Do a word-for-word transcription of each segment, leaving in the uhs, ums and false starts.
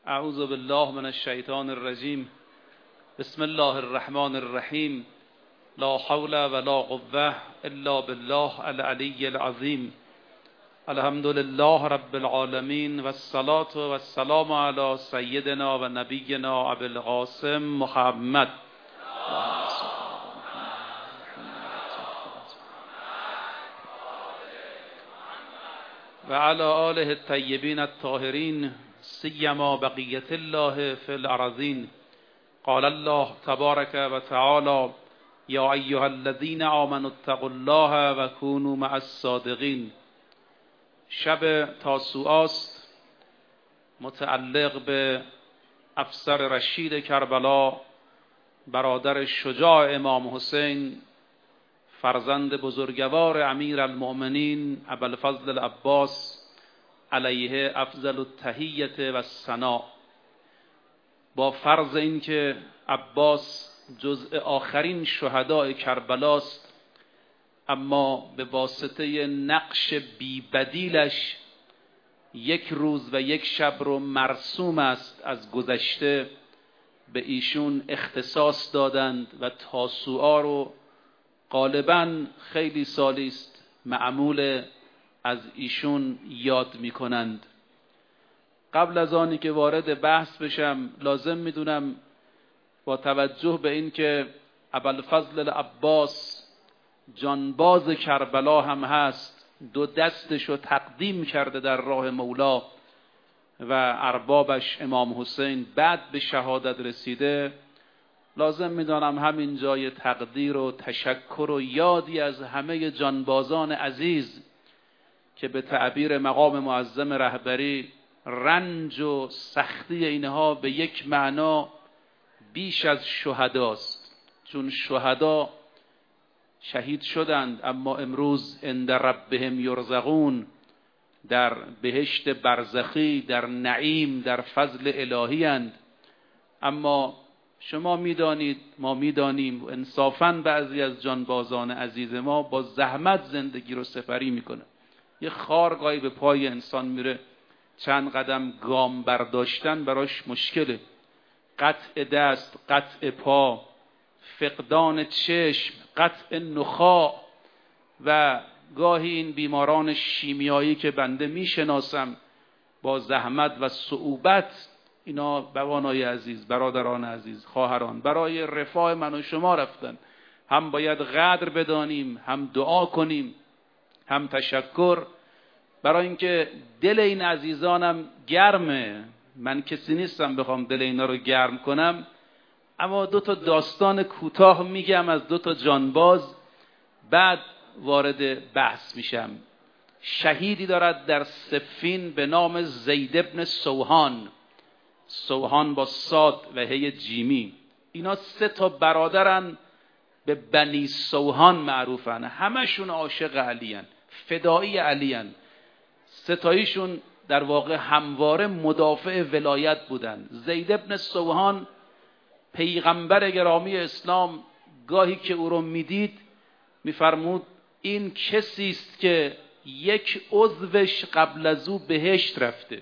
اعوذ بالله من الشیطان الرجیم. بسم الله الرحمن الرحیم. لا حول ولا قوة الا بالله العلی العظیم. الحمد لله رب العالمین و الصلاة و السلام علی سیدنا و نبینا ابی القاسم محمد و علی آله الطیبین الطاهرین سیما بقیة الله فی الارضین. قال الله تبارک و تعالی یا ایها الذین آمنوا اتقوا الله و کونوا مع الصادقین. شب تاسوعاست، متعلق به افسر رشید کربلا، برادر شجاع امام حسین، فرزند بزرگوار امیر المؤمنین ابوالفضل العباس علیه افضل التحیة و الثناء. با فرض اینکه عباس جزء آخرین شهداء کربلاست، اما به واسطه نقش بی‌بدیلش یک روز و یک شب رو مرسوم است از گذشته به ایشون اختصاص دادند و تاسوعا رو غالباً خیلی سالی است معمول از ایشون یاد می کنند. قبل از آنی که وارد بحث بشم لازم میدونم با توجه به این که ابوالفضل العباس جانباز کربلا هم هست، دو دستش رو تقدیم کرده در راه مولا و اربابش امام حسین بعد به شهادت رسیده، لازم میدانم همین جای تقدیر و تشکر و یادی از همه جانبازان عزیز که به تعبیر مقام معظم رهبری رنج و سختی اینها به یک معنا بیش از شهداست، چون شهدا شهید شدند اما امروز عند ربهم یرزقون، در بهشت برزخی، در نعیم، در فضل الهی اند. اما شما میدانید، ما میدانیم، انصافاً بعضی از جانبازان عزیز ما با زحمت زندگی رو سپری میکنه. یه خارگاهی به پای انسان میره، چند قدم گام برداشتن براش مشکله. قطع دست، قطع پا، فقدان چشم، قطع نخاع و گاهی این بیماران شیمیایی که بنده میشناسم با زحمت و صعوبت، اینا بوانای عزیز، برادران عزیز، خواهران، برای رفاه من و شما رفتن. هم باید قدر بدانیم، هم دعا کنیم، هم تشکر، برای اینکه دل این عزیزانم گرمه. من کسی نیستم بخوام دل اینا رو گرم کنم، اما دو تا داستان کوتاه میگم از دو تا جانباز، بعد وارد بحث میشم. شهیدی دارد در صفین به نام زید ابن سوهان، سوهان با صاد و هی جیمی. اینا سه تا برادرن، به بنی سوهان معروفن، همشون عاشق علی هن، فدایی علی هن. ستایشون در واقع همواره مدافع ولایت بودن. زید ابن سوهان پیغمبر گرامی اسلام گاهی که او رو میدید میفرمود این کسی است که یک عضوش قبل از او بهشت رفته،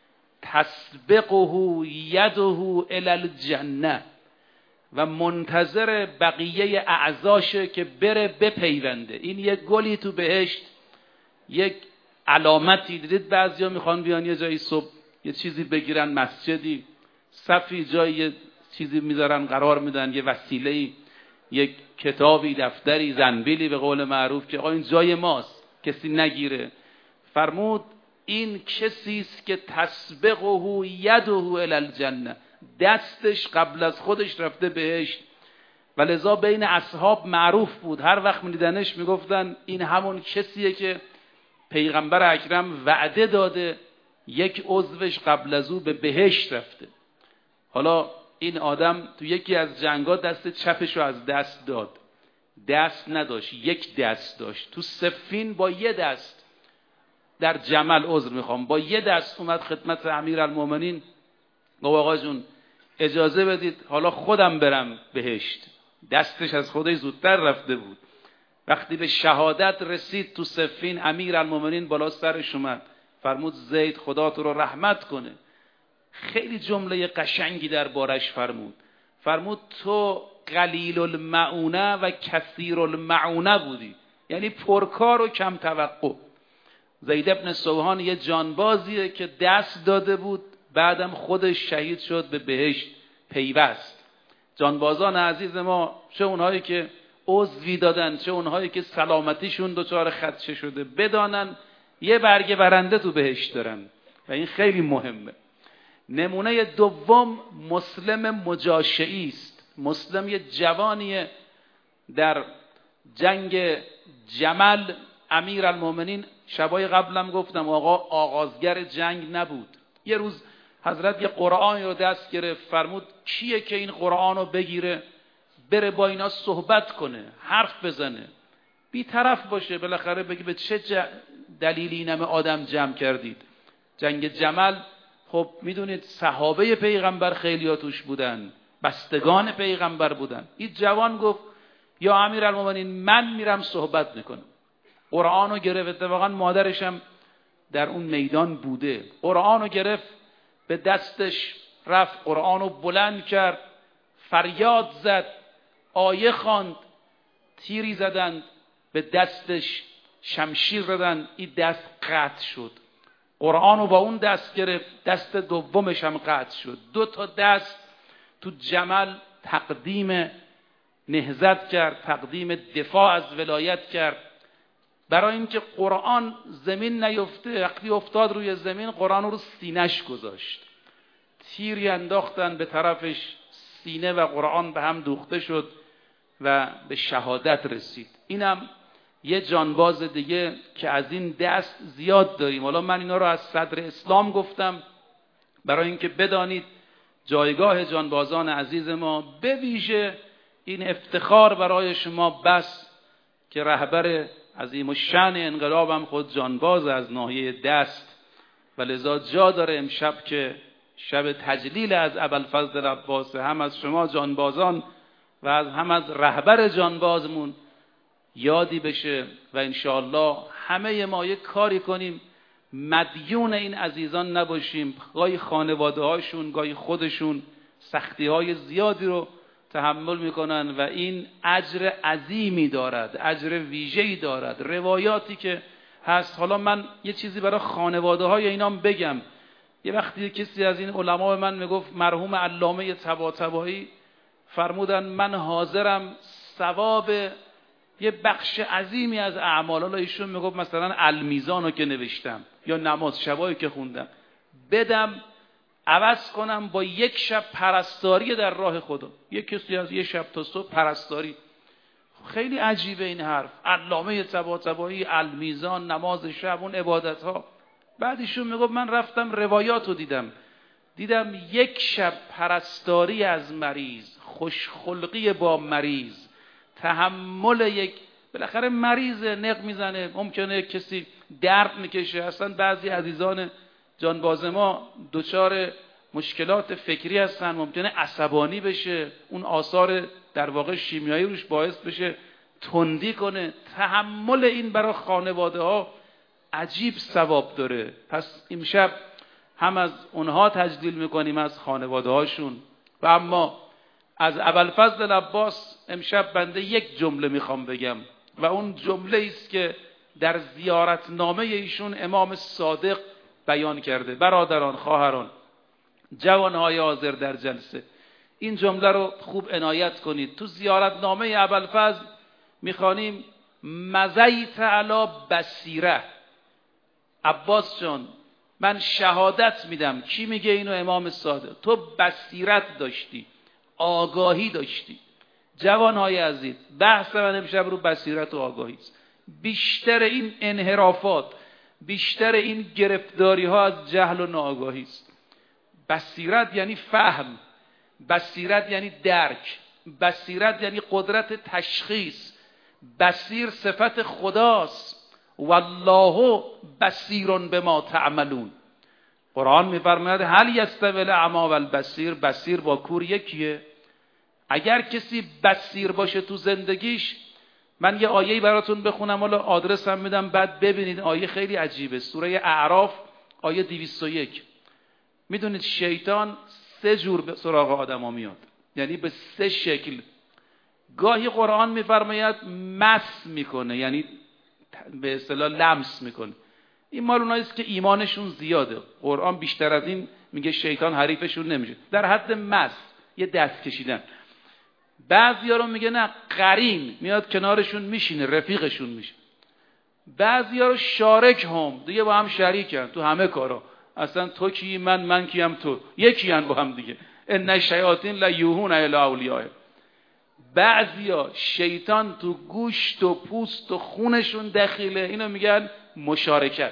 تسبقه یده الی الجنه، و منتظر بقیه اعضاشه که بره بپیونده. این یک گلی تو بهشت، یک علامتی. دیدید بعضیا میخوان بیان یه جایی صبح یه چیزی بگیرن، مسجدی، صفی جایی یه چیزی میذارن، قرار میدن، یه وسیله‌ای، یک کتابی، دفتری، زنبیلی به قول معروف، که آقا این جای ماست کسی نگیره. فرمود این کسی است که تسبقه یده الی الجنه، دستش قبل از خودش رفته بهشت. و لذا بین اصحاب معروف بود، هر وقت میدیدنش میگفتن این همون کسیه که پیغمبر اکرم وعده داده یک عضوش قبل از او به بهشت رفته. حالا این آدم تو یکی از جنگا دست چپش رو از دست داد، دست نداشت، یک دست داشت. تو صفین با یه دست، در جمل عذر میخوام، با یه دست اومد خدمت امیر المؤمنین، گفت آقا جون اجازه بدید حالا خودم برم بهشت. دستش از خودش زودتر رفته بود. وقتی به شهادت رسید تو صفین، امیر المؤمنین بالا سرش اومد، فرمود زید خدا تو رو رحمت کنه، خیلی جمله قشنگی در بارش فرمود. فرمود تو قلیل المعونه و کثیر المعونه بودی، یعنی پرکار و کم توقع. زید ابن سوحان یه جانبازیه که دست داده بود، بعدم خودش شهید شد، به بهشت پیوست. جانبازان عزیز ما، چه اونهایی که عضوی دادن، چه اونهایی که سلامتیشون دچار خدشه شده، بدانن یه برگه برنده تو بهشت دارن و این خیلی مهمه. نمونه دوم مسلم مجاشعی است. مسلم یه جوانیه در جنگ جمل. امیر المومنین شبای قبلم گفتم آقا آغازگر جنگ نبود. یه روز حضرت یه قرآن رو دست گرفت، فرمود کیه که این قرآن رو بگیره بره با اینا صحبت کنه، حرف بزنه، بی طرف باشه، بالاخره بگی به چه دلیلی این همه آدم جمع کردید. جنگ جمل خب میدونید صحابه پیغمبر خیلی توش بودن، بستگان پیغمبر بودن. این جوان گفت یا امیرالمومنین من میرم صحبت میکنم. قرآن رو گرفت، اتفاقا مادرشم در اون میدان بوده. قرآن رو گرفت به دستش، رفت قرآن رو بلند کرد، فریاد زد، آیه خواند، تیری زدند به دستش، شمشیر زدند، این دست قطع شد. قرآن رو با اون دست گرفت، دست دومش هم قطع شد. دو تا دست تو جمل تقدیم نهضت کرد، تقدیم دفاع از ولایت کرد، برای اینکه قرآن زمین نیفته. وقتی افتاد روی زمین قرآن رو سینه‌اش گذاشت، تیری انداختن به طرفش، سینه و قرآن به هم دوخته شد و به شهادت رسید. اینم یه جانباز دیگه که از این دست زیاد داریم. حالا من اینا رو از صدر اسلام گفتم برای اینکه بدانید جایگاه جانبازان عزیز ما، به ویژه این افتخار برای شما بس که رهبر عظیم الشأن انقلاب هم خود جانباز از ناحیه دست و لذا جا داره امشب که شب تجلیل از ابوالفضل عباس، هم از شما جانبازان و از هم از رهبر جانبازمون یادی بشه و انشاءالله همه ما یک کاری کنیم مدیون این عزیزان نباشیم. گاهی خانواده هاشون، گاهی خودشون سختی های زیادی رو تحمل میکنن و این اجر عظیمی دارد، اجر ویژه‌ای دارد. روایاتی که هست، حالا من یه چیزی برای خانواده های اینام بگم. یه وقتی کسی از این علما به من میگفت، مرحوم علامه طباطبایی فرمودن من حاضرم ثواب یه بخش عظیمی از اعمال، ایشون میگفت مثلا المیزانو که نوشتم یا نماز شبایی که خوندم بدم، عوض کنم با یک شب پرستاری در راه خدا. یک کسی از یه شب تا صبح پرستاری. خیلی عجیبه این حرف. علامه طباطبایی، المیزان، نماز شب، اون عبادت ها. بعدشون میگفت من رفتم روایات رو دیدم دیدم یک شب پرستاری از مریض، خوشخلقی با مریض، تحمل یک، بالاخره مریض نق میزنه، ممکنه کسی درد میکشه. اصلا بعضی عزیزان جانباز ما دچار مشکلات فکری هستن، ممکنه عصبانی بشه، اون آثار در واقع شیمیایی روش باعث بشه تندی کنه. تحمل این برای خانواده ها عجیب ثواب داره. پس امشب هم از اونها تجلیل میکنیم، از خانواده هاشون. و اما از ابوالفضل عباس امشب بنده یک جمله میخوام بگم و اون جمله است که در زیارتنامه ایشون امام صادق بیان کرده. برادران، خواهران، جوانهای حاضر در جلسه، این جمله رو خوب عنایت کنید. تو زیارتنامه ابوالفضل میخوانیم مزیت علی بصیره. عباس جان من شهادت میدم. کی میگه اینو؟ امام صادق. تو بصیرت داشتی، آگاهی داشتی. جوانهای عزیز، بحث من امشب رو بصیرت و آگاهی است. بیشتر این انحرافات، بیشتر این گرفتاری ها از جهل و ناآگاهی است. بصیرت یعنی فهم، بصیرت یعنی درک، بصیرت یعنی قدرت تشخیص. بصیر صفت خداست. والله بصیر بما تعملون. قرآن میفرماید هل یستوی الاعمی والبصیر، بصیر با کور یکیه؟ اگر کسی بصیر باشه تو زندگیش، من یه آیه‌ای براتون بخونم، حالا آدرس هم میدم بعد ببینید. آیه خیلی عجیبه، سوره اعراف آیه دویست و یک. میدونید شیطان سه جور به سراغ آدم ها میاد، یعنی به سه شکل. گاهی قرآن میفرماید مس میکنه، یعنی به اصطلاح لمس میکنه. این مال اونایی است که ایمانشون زیاده. قرآن بیشتر از این میگه شیطان حریفشون نمیشه. در حد مس، یه دست کشیدن. بعضیا رو میگه نه قرین، میاد کنارشون میشینه، رفیقشون میشه. بعضیا رو شارک هم، دیگه با هم شریکن تو همه کارا. اصلا تو کی من، من کیم تو، یکی ان با هم دیگه. ان الشیاطین لا یوحون الی اولیاء. بعضیا شیطان تو گوشت و پوست و خونشون دخیله، اینو میگن مشارکت.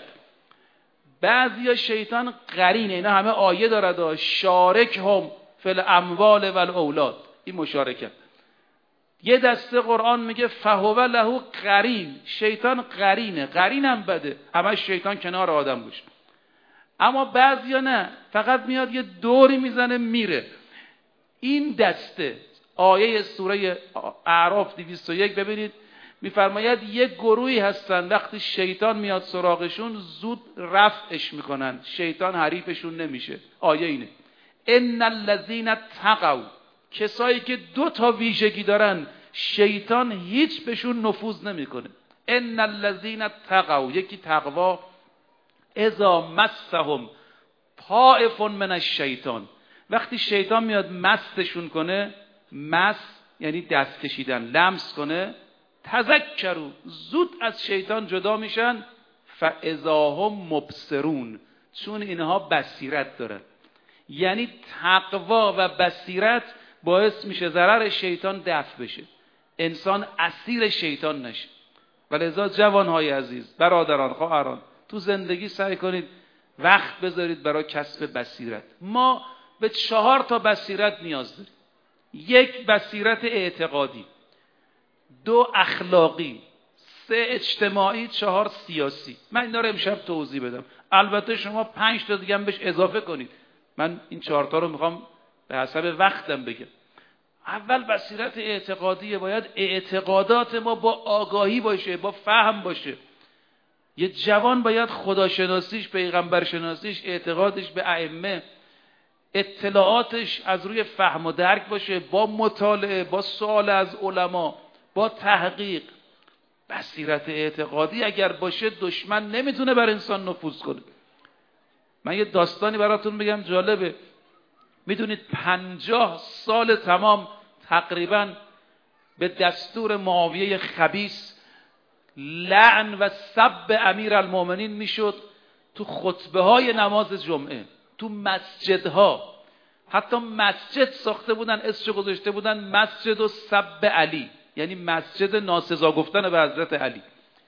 بعضیا شیطان قرینه، اینا همه آیه دارد، شارک هم فی الاموال و الاولاد، این مشارکت. یه دسته قرآن میگه فهو له قرین، شیطان قرینه، قرینم بده، همه شیطان کنار آدم باشه. اما بعضیا نه، فقط میاد یه دوری میزنه میره. این دسته آیه سوره اعراف دویست و یک ببینید میفرماید یک گروهی هستن وقتی شیطان میاد سراغشون زود رفعش میکنن، شیطان حریفشون نمیشه. آیه اینه ان الذین تقوا، کسایی که دو تا ویژگی دارن شیطان هیچ بهشون نفوذ نمیکنه. ان الذین تقوا، یکی تقوا، اذا مسهم طائف من الشیطان، وقتی شیطان میاد مستشون کنه، مس یعنی دست کشیدن، لمس کنه، تذکروا، زود از شیطان جدا میشن، فاذا هم مبصرون، چون اینها بصیرت دارن. یعنی تقوا و بصیرت باعث میشه ضرر شیطان دفع بشه، انسان اسیر شیطان نشه. ولذا جوانهای عزیز، برادران، خواهران، تو زندگی سعی کنید وقت بذارید برای کسب بصیرت. ما به چهار تا بصیرت نیاز داریم. یک، بصیرت اعتقادی، دو اخلاقی، سه اجتماعی، چهار سیاسی. من اینا رو امشب توضیح بدم. البته شما پنج تا دیگه هم بهش اضافه کنید. من این چهار تا رو میخوام به حسب وقتم بگم. اول بصیرت اعتقادیه، باید اعتقادات ما با آگاهی باشه، با فهم باشه. یه جوان باید خداشناسیش، پیغمبرشناسیش، اعتقادش به ائمه، اطلاعاتش از روی فهم و درک باشه، با مطالعه، با سوال از علما، با تحقیق. بصیرت اعتقادی اگر باشه دشمن نمیتونه بر انسان نفوذ کنه. من یه داستانی براتون بگم جالبه. میدونید پنجاه سال تمام تقریبا به دستور معاویه خبیث لعن و سب امیرالمومنین میشد تو خطبه های نماز جمعه، تو مسجدها. حتی مسجد ساخته بودن، اسمش گذاشته بودن مسجد و سب علی، یعنی مسجد ناسزا گفتن به حضرت علی.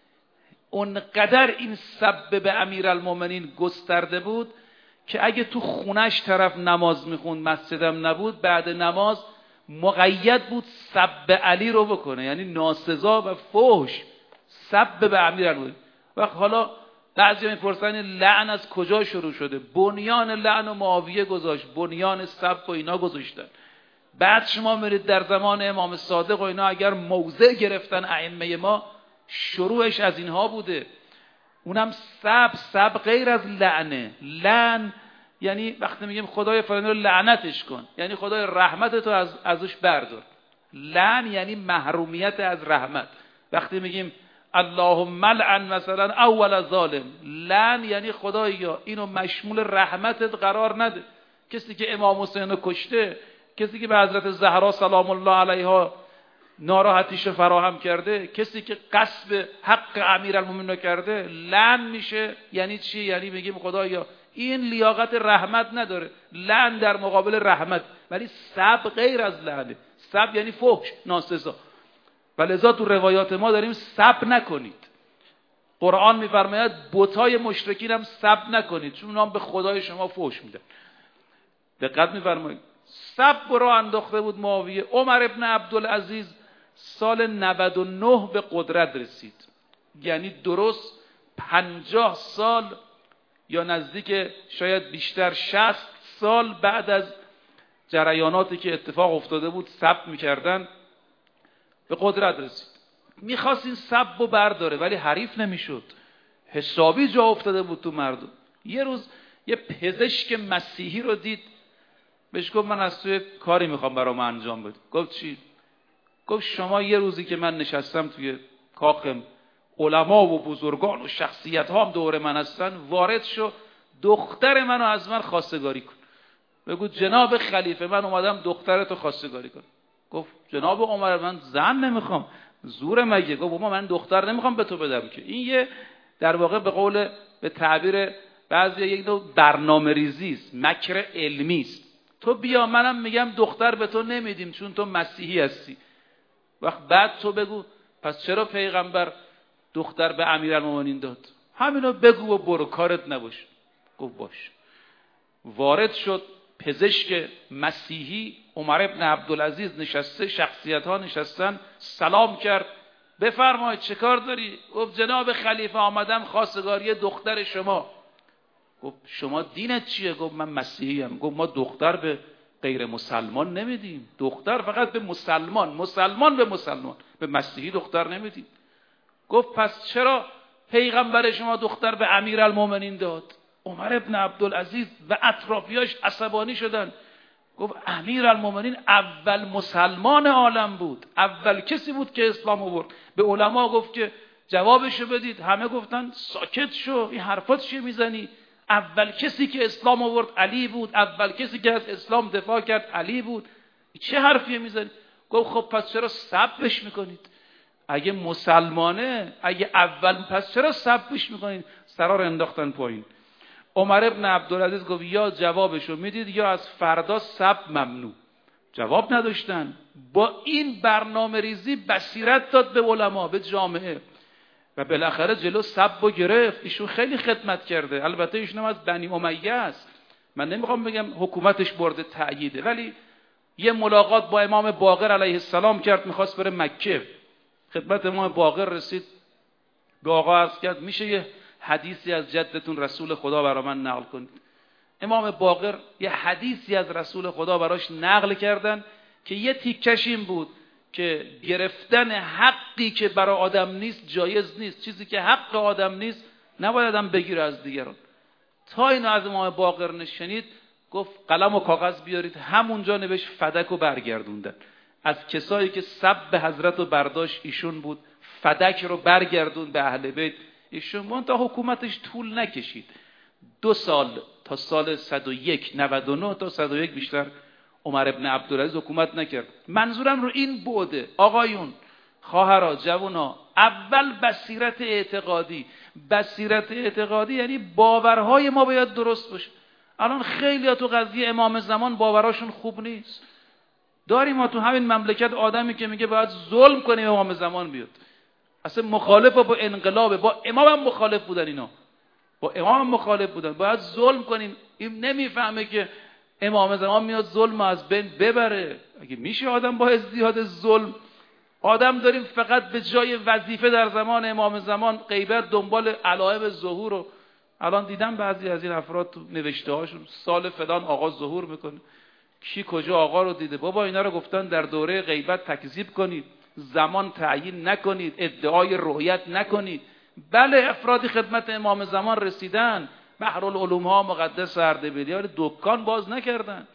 اونقدر این سب به امیرالمومنین گسترده بود که اگه تو خونش طرف نماز میخوند، مسجدم نبود، بعد نماز مقید بود سب علی رو بکنه، یعنی ناسزا و فحش سب به امیرالمومنین. و حالا بعضی میپرسن لعن از کجا شروع شده؟ بنیان لعن و معاویه گذاشت، بنیان سب و اینا گذاشتن. بعد شما میرید در زمان امام صادق و اینا اگر موضع گرفتن ائمه ما، شروعش از اینها بوده. اونم سب، سب غیر از لعنه. لعن یعنی وقتی میگیم خدای فلانی رو لعنتش کن، یعنی خدای رحمت تو از ازش بردار. لعن یعنی محرومیت از رحمت. وقتی میگیم اللهم لعن مثلا اول ظالم، لعن یعنی خدایا اینو مشمول رحمتت قرار نده. کسی که امام حسین رو کشته، کسی که به حضرت زهرا سلام الله علیها ناراحتیش فراهم کرده، کسی که غصب حق امیرالمومنین رو کرده، لعن میشه. یعنی چی؟ یعنی میگیم خدایا این لیاقت رحمت نداره. لعن در مقابل رحمت. ولی سب غیر از لعنه. سب یعنی فحش، ناسزا. ولذا تو روایات ما داریم سب نکنید. قرآن میفرماید بتای مشرکین هم سب نکنید، چون اونها به خدای شما فحش میدن. دقت میفرمایید. سب رو انداخته بود معاویه. عمر ابن عبدالعزیز سال نود و نه به قدرت رسید، یعنی درست پنجاه سال یا نزدیک شاید بیشتر شصت سال بعد از جریاناتی که اتفاق افتاده بود سب میکردن به قدرت رسید. میخواست این سب رو برداره ولی حریف نمیشد، حسابی جا افتاده بود تو مردم. یه روز یه پزشک مسیحی رو دید، بهش گفت من از توی کاری میخوام برام انجام بده. گفت چی؟ گفت شما یه روزی که من نشستم توی کاخم، علما و بزرگان و شخصیت ها هم دور من هستن، وارد شو دختر منو از من خواستگاری کن. بگو جناب خلیفه من اومدم دخترتو خواستگاری کن. گفت جناب عمر من زن نمیخوام، زور مگه؟ گفت بابا من دختر نمیخوام به تو بدم که. این یه در واقع به قول به تعبیر بعضی یک نوع برنامه ریزی است، مکر علمی است. تو بیا منم میگم دختر به تو نمیدیم چون تو مسیحی هستی. وقت بعد تو بگو پس چرا پیغمبر دختر به امیرالمومنین داد؟ همینو بگو و برو، کارت نباشه. گفت باش. وارد شد پزشک مسیحی، عمر ابن عبدالعزیز نشسته، شخصیت ها نشستن، سلام کرد. بفرمایید چه کار داری؟ گفت جناب خلیفه آمدم خواستگاری دختر شما. گفت شما دینت چیه؟ گفت من مسیحی ام. گفت ما دختر به غیر مسلمان نمیدیم، دختر فقط به مسلمان، مسلمان به مسلمان، به مسیحی دختر نمیدیم. گفت پس چرا پیغمبر شما دختر به امیرالمومنین داد؟ عمر ابن عبدالعزیز و اطرافیاش عصبانی شدن. گفت امیرالمومنین اول مسلمان عالم بود، اول کسی بود که اسلام آورد. به علما گفت که جوابشو بدید. همه گفتن ساکت شو، این حرفات چیه میزنی؟ اول کسی که اسلام آورد علی بود، اول کسی که از اسلام دفاع کرد علی بود، چه حرفیه میزنی؟ گفت خب پس چرا سبش میکنید؟ اگه مسلمانه، اگه اول، پس چرا سبش میکنید؟ سرا رو انداختن پایین. عمر ابن عبدالعزیز گفت یا جوابشو میدید یا از فردا سب ممنوع. جواب نداشتن. با این برنامه ریزی بصیرت داد به علما، به جامعه، و بالاخره جلو سب و گرفت. ایشون خیلی خدمت کرده. البته ایشون هم از بنی امیه است، من نمیخوام بگم حکومتش برده تأییده، ولی یه ملاقات با امام باقر علیه السلام کرد، میخواست بره مکه. خدمت امام باقر رسید، به آقا عرض کرد میشه یه حدیثی از جدتون رسول خدا برای من نقل کنید؟ امام باقر یه حدیثی از رسول خدا براش نقل کردن که یه تیکش این بود که گرفتن حقی که برای آدم نیست جایز نیست. چیزی که حق آدم نیست نباید آدم بگیره از دیگران. تا اینو از امام باقر نشنید گفت قلم و کاغذ بیارید. همونجا نوشت فدک و برگردوندن. از کسایی که سب حضرت و برداشت ایشون بود، فدک رو برگردون به اهل بیت ایشون. من تا حکومتش طول نکشید، دو سال تا سال صد و یک، نود و نه تا صد و یک بیشتر عمر ابن عبدالعزیز حکومت نکرد. منظورم رو این بوده آقایون، خواهرها، جوونا، اول بصیرت اعتقادی. بصیرت اعتقادی یعنی باورهای ما باید درست باشه. الان خیلی ها تو قضیه امام زمان باوراشون خوب نیست. داریم ما تو همین مملکت آدمی که میگه باید ظلم کنیم امام زمان بیاد. اصلا مخالف با انقلاب، با امام هم مخالف بودن، اینا با امام هم مخالف بودن، باید ظلم کنیم. این نمیفهمه که امام زمان میاد ظلم از بین ببره. اگه میشه آدم با ازدیاد ظلم، آدم داریم فقط به جای وظیفه در زمان امام زمان غیبت دنبال علائم ظهور. و الان دیدم بعضی از این افراد تو نوشته هاشون سال فلان آقا ظهور میکنه. کی کجا آقا رو دیده؟ بابا اینا رو گفتن در دوره غیبت تکذیب کنید، زمان تعیین نکنید، ادعای رؤیت نکنید. بله افرادی خدمت امام زمان رسیدن، بحرالعلوم ها مقدس اردبیلی، ولی دکان باز نکردن.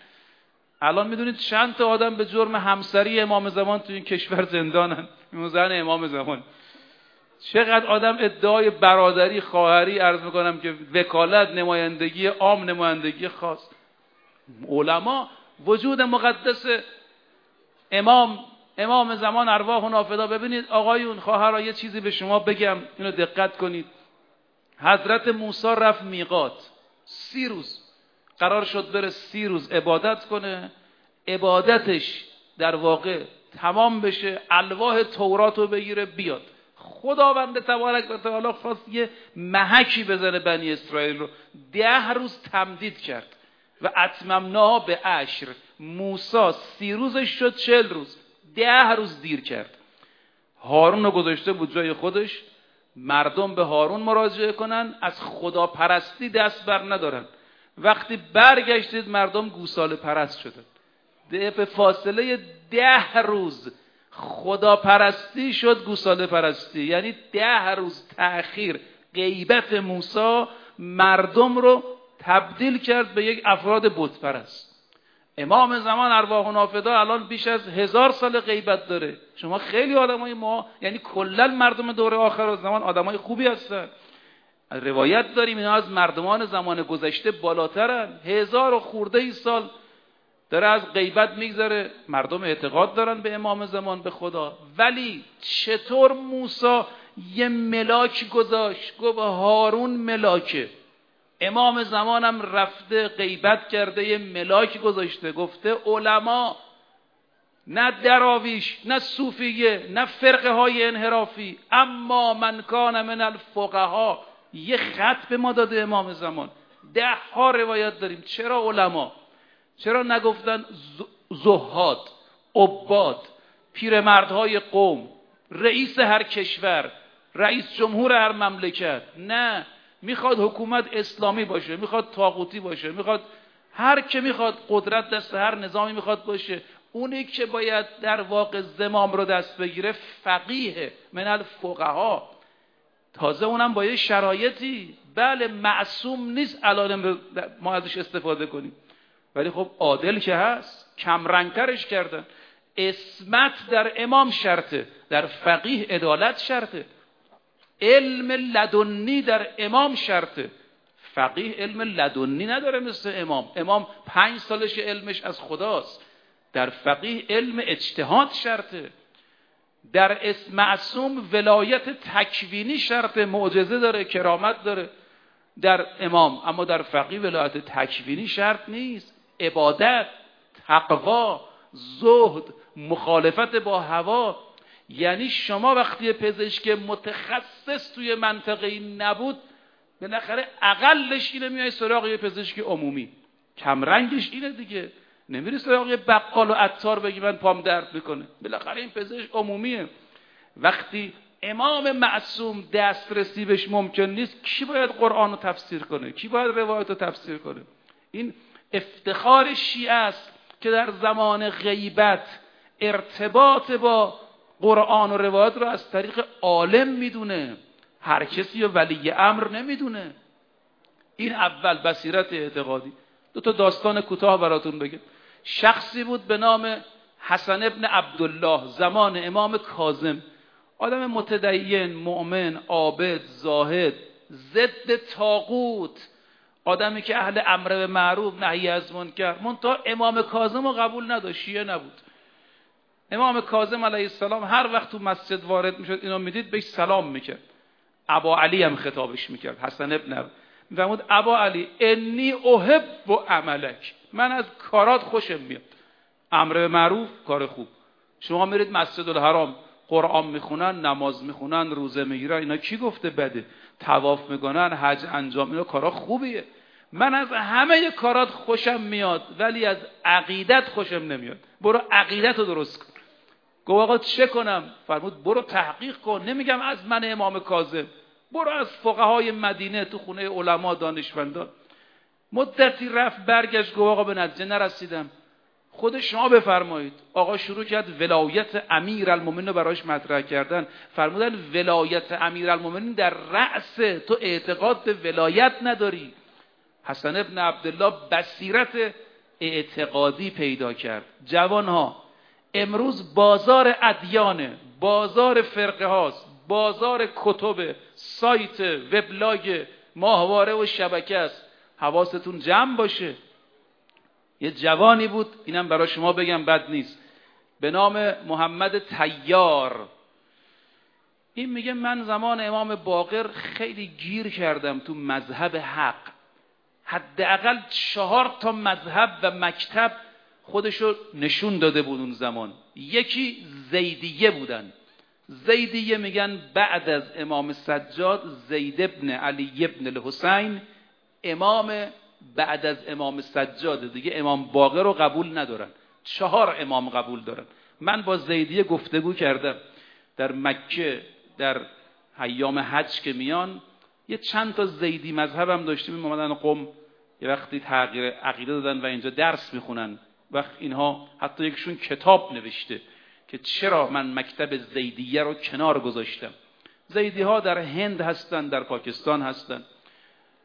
الان میدونید چند تا آدم به جرم همسری امام زمان تو این کشور زندانن، زن امام زمان. چقدر آدم ادعای برادری، خواهری، عرض میکنم که وکالت، نمایندگی عام، نمایندگی خاص. علما وجود مقدس امام امام زمان ارواح و نافدا. ببینید آقایون، خواهرها، یه چیزی به شما بگم، اینو دقت کنید. حضرت موسی رفت میقات، سی روز قرار شد بره سی روز عبادت کنه. عبادتش در واقع تمام بشه، الواح تورات رو بگیره بیاد. خداوند تبارک و تعالی خواست یه محکی بزنه بنی اسرائیل رو، ده روز تمدید کرد و اتممناها به عشر. موسی سی روزش شد چهل روز، ده روز دیر کرد. هارون رو گذاشته بود جای خودش، مردم به هارون مراجعه کنن، از خدا پرستی دست بر ندارن. وقتی برگشتید مردم گوساله پرست شدن. به فاصله ده روز خدا پرستی شد گوساله پرستی. یعنی ده روز تأخیر غیبت موسی مردم رو تبدیل کرد به یک افراد بت پرست. امام زمان ارواح و نافدا الان بیش از هزار سال غیبت داره. شما خیلی آدمای ما، یعنی کلا مردم دوره آخر زمان آدمای خوبی هستن. روایت داریم اینا از مردمان زمان گذشته بالاترن. هزار و خورده ای سال داره از غیبت میگذره. مردم اعتقاد دارن به امام زمان، به خدا. ولی چطور موسی یه ملاک گذاشت، گفت هارون ملاکه. امام زمانم رفته غیبت کرده یه ملاک گذاشته، گفته علما، نه دراویش، نه صوفیه، نه فرقه های انحرافی، اما من کان من الفقها. یه خط به ما داده امام زمان. ده ها روایت داریم. چرا علما؟ چرا نگفتن زهاد، عباد، پیرمردهای قوم، رئیس هر کشور، رئیس جمهور هر مملکت؟ نه، میخواد حکومت اسلامی باشه، میخواد طاغوتی باشه، میخواد هر که میخواد قدرت دست هر نظامی میخواد باشه. اونی که باید در واقع زمام رو دست بگیره فقیه من الفقها. تازه اونم با یه شرایطی. بله معصوم نیست الان ما ازش استفاده کنیم، ولی خب عادل که هست. کمرنگترش کردن. اسمت در امام شرطه، در فقیه عدالت شرطه. علم لدنی در امام شرطه. فقیه علم لدنی نداره مثل امام. امام پنج سالش علمش از خداست. در فقیه علم اجتهاد شرطه. در اسم معصوم ولایت تکوینی شرطه، معجزه داره، کرامت داره در امام. اما در فقیه ولایت تکوینی شرط نیست. عبادت، تقوا، زهد، مخالفت با هوا. یعنی شما وقتی پزشک متخصص توی منطقه نبود، بالاخره اقلش اینه میای سراغ یه پزشک عمومی. کمرنگش اینه دیگه. نمیری سراغ یه بقال و عطار بگی من پام درد میکنه. بالاخره این پزشک عمومیه. وقتی امام معصوم دسترسی بهش ممکن نیست، کی باید قرآن رو تفسیر کنه؟ کی باید روایت رو تفسیر کنه؟ این افتخار شیعه است که در زمان غیبت ارتباط با قرآن و روایت رو از طریق عالم میدونه. هر کسی و ولی امر نمیدونه. این اول بصیرت اعتقادی. دو تا داستان کوتاه براتون بگم. شخصی بود به نام حسن ابن عبدالله زمان امام کاظم. آدم متدین، مؤمن، عابد، زاهد، ضد طاغوت، آدمی که اهل امر به معروف نهی از منکر. منتها امام کاظم رو قبول نداشت، شیعه نبود. امام کاظم علیه السلام هر وقت تو مسجد وارد میشد اینو میدید بهش سلام میکرد. ابا علی هم خطابش میکرد. حسن ابن میفرمود ابا علی انی احب عملک، من از کارات خوشم میاد. امر به معروف کار خوب. شما میرید مسجد الحرام قرآن میخونن، نماز میخونن، روزه میگیرن، اینا کی گفته بده؟ طواف میکنن، حج انجام، اینا کارا خوبیه. من از همه کارات خوشم میاد ولی از عقیدت خوشم نمیاد. برو عقیدت رو درست کن. گفت آقا چه کنم؟ فرمود برو تحقیق کن. نمیگم از من امام کاظم، برو از فقهای مدینه تو خونه علما دانشمندان. مدتی رفت برگشت گفت آقا به نتیجه نرسیدم، خود شما بفرمایید. آقا شروع کرد ولایت امیرالمومنین رو براش مطرح کردن. فرمودن ولایت امیرالمومنین در رأس تو اعتقاد به ولایت نداری. حسن ابن عبدالله بصیرت اعتقادی پیدا کرد. جوانها امروز بازار ادیانه، بازار فرقه هاست، بازار کتب، سایت، وبلاگ، ماهواره و شبکه است. حواستون جمع باشه. یه جوانی بود، اینم برای شما بگم بد نیست، به نام محمد طیار. این میگه من زمان امام باقر خیلی گیر کردم تو مذهب حق. حداقل چهار تا مذهب و مکتب خودشو نشون داده بود اون زمان. یکی زیدیه بودن. زیدیه میگن بعد از امام سجاد زید ابن علی ابن الحسین امام بعد از امام سجاد دیگه. امام باقر رو قبول ندارن. چهار امام قبول دارن. من با زیدیه گفتگو کردم در مکه، در ایام حج که میان یه چند تا زیدی مذهب هم داشتیم. اومدن قم یه وقتی تغییر عقیده دادن و اینجا درس میخونن. وقت اینها حتی یکشون کتاب نوشته که چرا من مکتب زیدیه رو کنار گذاشتم. زیدی ها در هند هستن، در پاکستان هستن.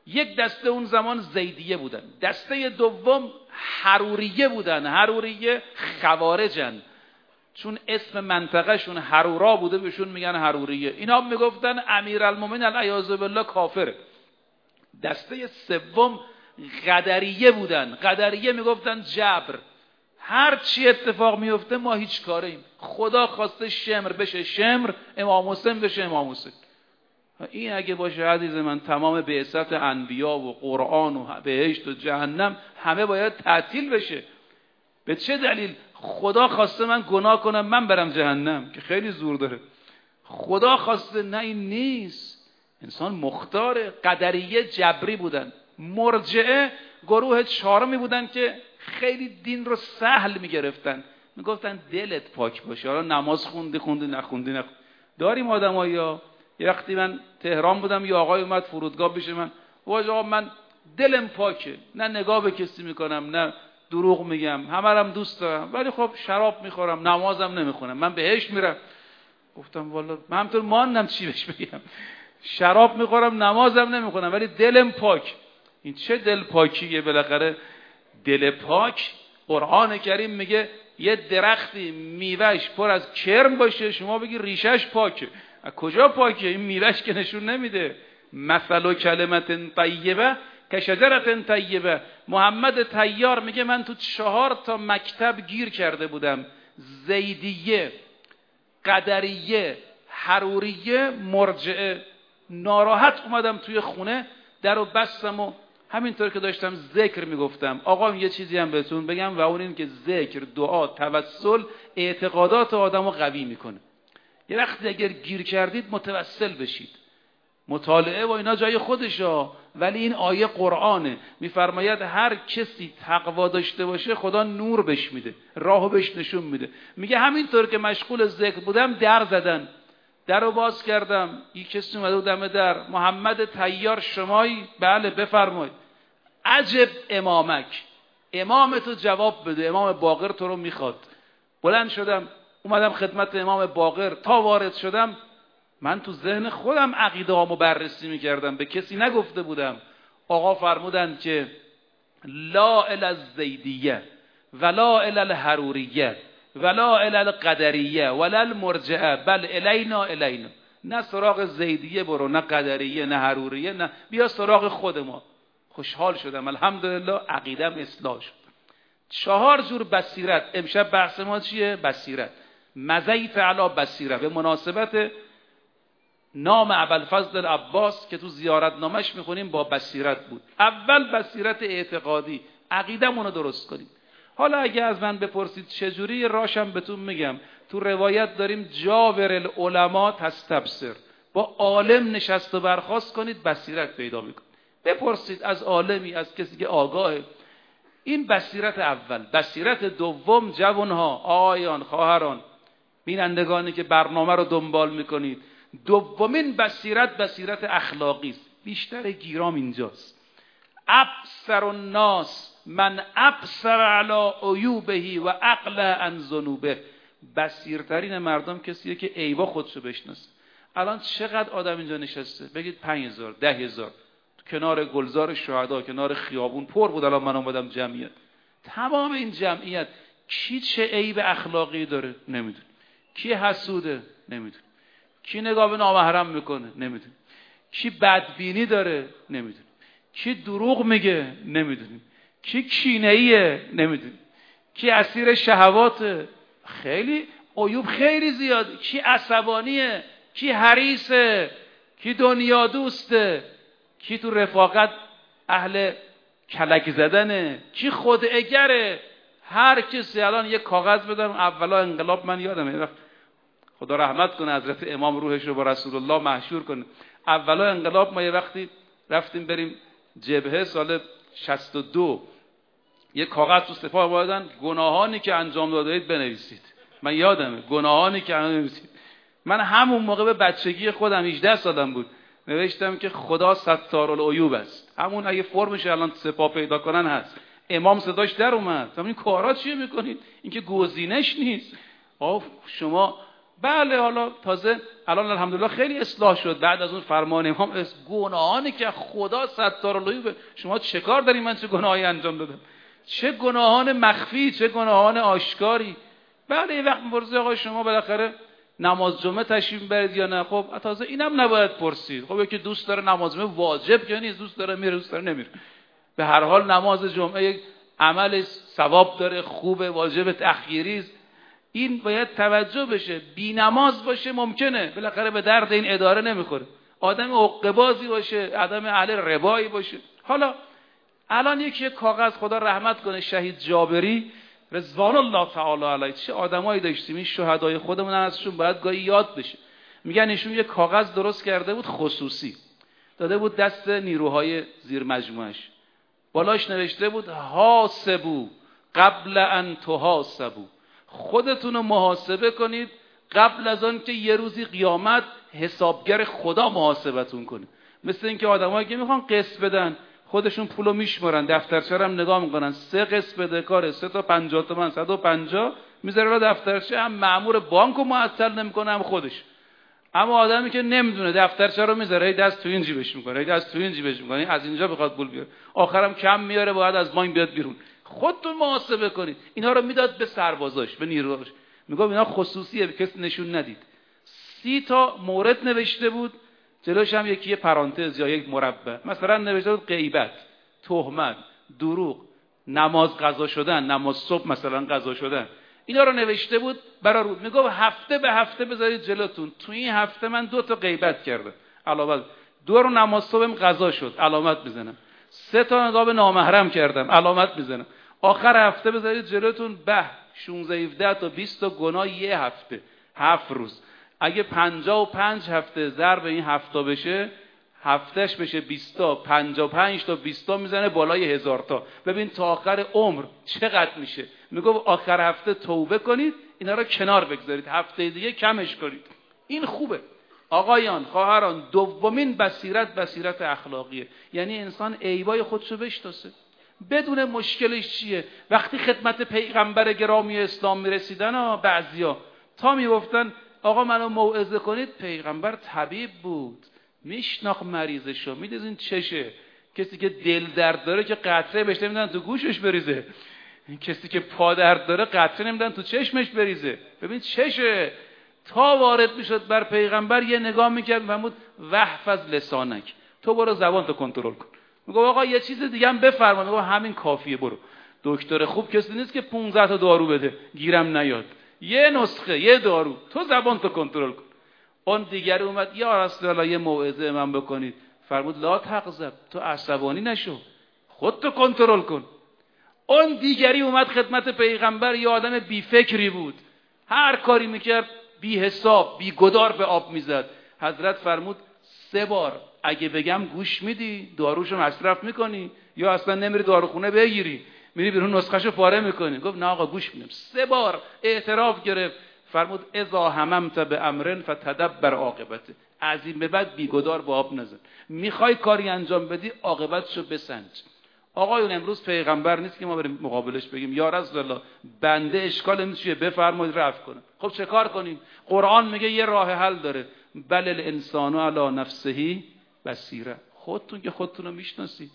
یک دسته اون زمان زیدیه بودن، دسته دوم حروریه بودن. حروریه خوارجن، چون اسم منطقهشون حرورا بوده بهشون میگن حروریه. اینا میگفتن امیرالمومنین العیاذ بالله کافره. دسته سوم قدریه بودن. قدریه میگفتن جبر، هر چی اتفاق میفته ما هیچ کاریم، خدا خواسته شمر بشه شمر، امام حسین بشه امام حسین. این اگه باشه عزیز من، تمام بعثت انبیا و قرآن و بهشت و جهنم همه باید تعطیل بشه. به چه دلیل؟ خدا خواسته من گناه کنم من برم جهنم که خیلی زور داره. خدا خواسته نه، این نیست. انسان مختاره. قدریه جبری بودن. مرجعه گروه چهارمی بودن که خیلی دین رو سهل میگرفتن، میگفتن دلت پاک باشه، حالا نماز خوندی خوندی نخوندی نخوندی. داریم آدمایی ها. یه وقتی من تهران بودم یه آقای اومد فرودگاه پیش من، واج آقا من دلم پاکه، نه نگاه به کسی میکنم نه دروغ میگم، همه رم دوست دارم، ولی خب شراب میخورم نمازم نمیخونم، من بهشت میرم. گفتم والا من همطور ماندم چی بهش بگم، شراب میخورم نمازم نمیخونم ولی دلم پاک. این چه دل پاکیه؟ بالاخره دل پاک، قرآن کریم میگه یه درختی میوهش پر از کرم باشه شما بگی ریشش پاکه. از کجا پاکه؟ این میوهش که نشون نمیده. مثل و کلمت طیبه که شجرت طیبه. محمد طیار میگه من تو چهار تا مکتب گیر کرده بودم، زیدیه، قدریه، حروریه، مرجعه. ناراحت اومدم توی خونه، درو بستم و همینطور که داشتم ذکر میگفتم. آقا یه چیزی هم بهتون بگم و اون این که ذکر، دعا، توسل اعتقادات آدمو قوی میکنه. یه وقتی اگر گیر کردید متوسل بشید. مطالعه و اینا جای خودشه، ولی این آیه قرآنه، میفرماید هر کسی تقوا داشته باشه خدا نور بهش میده، راهو بهش نشون میده. میگه همینطور که مشغول ذکر بودم در زدن، درو باز کردم، یک کسی اومده دم در، محمد طیار شمایی؟ بله بفرمایید. عجب امامک، امام تو جواب بده، امام باقر تو رو میخواد. بلند شدم اومدم خدمت امام باقر. تا وارد شدم من تو ذهن خودم عقیده هامو بررسی میکردم، به کسی نگفته بودم. آقا فرمودند که لا الی الزیدیه ولا الی الحروریه ولا الی القدریه ولا المرجعه بل الینا الینا. نه سراغ زیدیه برو، نه قدریه، نه حروریه، نه، بیا سراغ خود ما. خوشحال شدم الحمدلله، عقیدم اصلاح شد. چهار جور بصیرت. امشب بحث ما چیه؟ بصیرت. مزیت علی بصیرت، به مناسبت نام ابوالفضل العباس که تو زیارت نامش میخونیم با بصیرت بود. اول بصیرت اعتقادی، عقیدمون رو درست کنیم. حالا اگه از من بپرسید چجوری، راشم بهتون میگم. تو روایت داریم جاور العلماء تستبصر، با عالم نشست و برخاست کنید بصیرت پیدا میکنید. بپرسید از عالمی، از کسی که آگاهه. این بصیرت اول. بصیرت دوم، جوانها، آقایان، خواهران، بینندگانی که برنامه رو دنبال میکنید، دومین بصیرت بصیرت اخلاقی است. بیشتر گیرام اینجاست. ابصر الناس من ابصر علی عیوبه و عقل عن ذنوبه. بصیرترین مردم کسیه که عیبا خودشو بشناسه. الان چقدر آدم اینجا نشسته؟ بگید پنج هزار، ده هزار، کنار گلزار شهدا، کنار خیابون پر بود. الان من اومدم جمعیت، تمام این جمعیت کی چه عیب اخلاقی داره نمیدونه، کی حسوده نمیدونه، کی نگاه به نامحرم میکنه نمیدونه، کی بدبینی داره نمیدونه، کی دروغ میگه نمیدونه، کی کینه‌ایه نمیدونه، کی اسیر شهواته، خیلی عیوب خیلی زیاد، کی عصبانیه، کی حریصه، کی دنیا دوسته، کی تو رفاقت اهل کلک زدنه، کی خودعگره. هر کسی الان یک کاغذ بدم. اولا انقلاب من یادمه، خدا رحمت کنه حضرت امام روحش رو با رسول الله محشور کنه. اولا انقلاب ما یه وقتی رفتیم بریم جبهه سال شصت و دو، یه کاغذ تو سپاه ما دادن، گناهانی که انجام دادید بنویسید. من یادمه گناهانی که انجام نویسید. من همون موقع به بچگی خودم هجده سالم بود نوشتم که خدا ستارالعیوب است. همون اگه فرمش الان سپاه پیدا کنن هست. امام صداش در اومد. این کارا چیه میکنید؟ این که گزینش نیست. آف شما بله، حالا تازه الان الحمدلله خیلی اصلاح شد بعد از اون فرمان امام. گناهانی که خدا ستارالله، شما چه کار داری من چه گناهی انجام دادم؟ چه گناهان مخفی، چه گناهان آشکاری. بعد یه وقت میپرسه آقا شما بالاخره نماز جمعه تشریف برید یا نه؟ خب تازه اینم نباید پرسید. خب یکی دوست داره نماز جمعه واجب که نیست، دوست داره میره، دوست داره نمیره. به هر حال نماز جمعه یک عمل ثواب داره، خوبه، واجب تأخیری است. این باید توجه بشه. بی نماز باشه ممکنه بالاخره به درد این اداره نمیخوره. آدم عقبازی باشه، آدم اهل ربایی باشه. حالا الان یکی کاغذ، خدا رحمت کنه، شهید جابری رضوان الله تعالی علیه، چه آدمایی داشتیم. این شهدای خودمون ازشون باید گاهی یاد بشه. میگن ایشون یه کاغذ درست کرده بود خصوصی، داده بود دست نیروهای زیر مجموعش، بالاش نوشته بود حاسبو قبل ان تحاسبو، خودتون رو محاسبه کنید قبل از آن که یه روزی قیامت حسابگر خدا محاسبتون کنه. مثل اینکه آدمایی که میخوان قسط بدن خودشون پولو میشمارن، دفترچه رو هم نگاه میکنن، سه قسط بده کاره، سه تا پنجاه تومن، صد و پنجاه میذاره رو دفترچه، هم مأمور بانکو معطل نمیکنه هم خودش. اما آدمی که نمیدونه دفترچه رو میذاره، هی دست تو این جیبش میکنه، هی دست تو این جیبش میکنه، از اینجا بخواد پول بیاره، آخرام کم میاره، باید از بانک بیاد بیرون. خودتون محاسبه کنید. اینا رو میداد به سربازاش، به نیروهاش، میگم اینا خصوصیه، به کسی نشون ندید. سی تا مورد نوشته بود، جلوش هم یکی پرانتز یا یک مربع، مثلا نوشته بود غیبت، تهمت، دروغ، نماز قضا شدن، نماز صبح مثلا قضا شدن. اینا رو نوشته بود برای رو. میگم هفته به هفته بذارید جلوتون، تو این هفته من دو تا غیبت کردم، علامت. دو رو نماز صبحم قضا شد، علامت میزنم. سه تا نگاه به نامحرم کردم، علامت میزنم. آخر هفته بذارید جلوتون به شانزده هفده تا بیست تا گناه یه هفته، هفت روز. اگه پنجاه و پنج هفته ضرب این هفته بشه، هفتهش بشه بیست تا، پنجاه و پنج تا بیست تا میزنه بالای هزار تا. ببین تا آخر عمر چقدر میشه. میگه آخر هفته توبه کنید، اینا رو کنار بگذارید، هفته دیگه کمش کنید. این خوبه. آقایان، خواهران، دومین بصیرت بصیرت اخلاقیه. یعنی انسان عیبای خودشو بشناسه، بدون مشکلش چیه. وقتی خدمت پیغمبر گرامی اسلام میرسیدن ها، بعضیا تا میگفتن آقا منو موعظه کنید، پیغمبر طبیب بود، میشناخت مریضشو، میدونین چشه. کسی که دل درد داره که قطره بهش نمیدن تو گوشش بریزه، کسی که پا درد داره قطره نمیدن تو چشمش بریزه. ببین چشه. تا وارد میشد بر پیغمبر یه نگاه میکرد، محمود وحفظ لسانک، تو برو زبان تو کنترل کن. میگه آقا یه چیز دیگه هم بفرما. میگه همین کافیه، برو. دکتر خوب کسی نیست که پانزده تا دارو بده گیرم نیاد، یه نسخه، یه دارو، تو زبان تو کنترل کن. اون دیگر اومد یا رسول الله یه موعظه من بکنید. فرمود لا تغضب، تو عصبانی نشو، خودتو کنترل کن. اون دیگری اومد خدمت پیغمبر، یه آدم بی فکری بود، هر کاری میکرد بی حساب، بی گدار به آب میزد. حضرت فرمود سه بار اگه بگم گوش میدی، داروشو مصرف میکنی یا اصلا نمیری داروخونه بگیری، میری بیرون نسخهشو پاره میکنی. گفت نه آقا گوش میدم. سه بار اعتراف گرفت. فرمود اذا هممت به امرن فتدبر عاقبته، از این به بعد بیگدار به آب نزن. میخوای کاری انجام بدی، عاقبتشو بسنج. آقایون امروز پیغمبر نیست که ما بریم مقابلش بگیم یا رسول الله بنده اشکال این چیه بفرمایید رفع کنم. خب چه کار کنیم؟ قرآن میگه یه راه حل داره، بل الانسان علی نفسه بصیره. خودتون که خودتون رو میشناسید.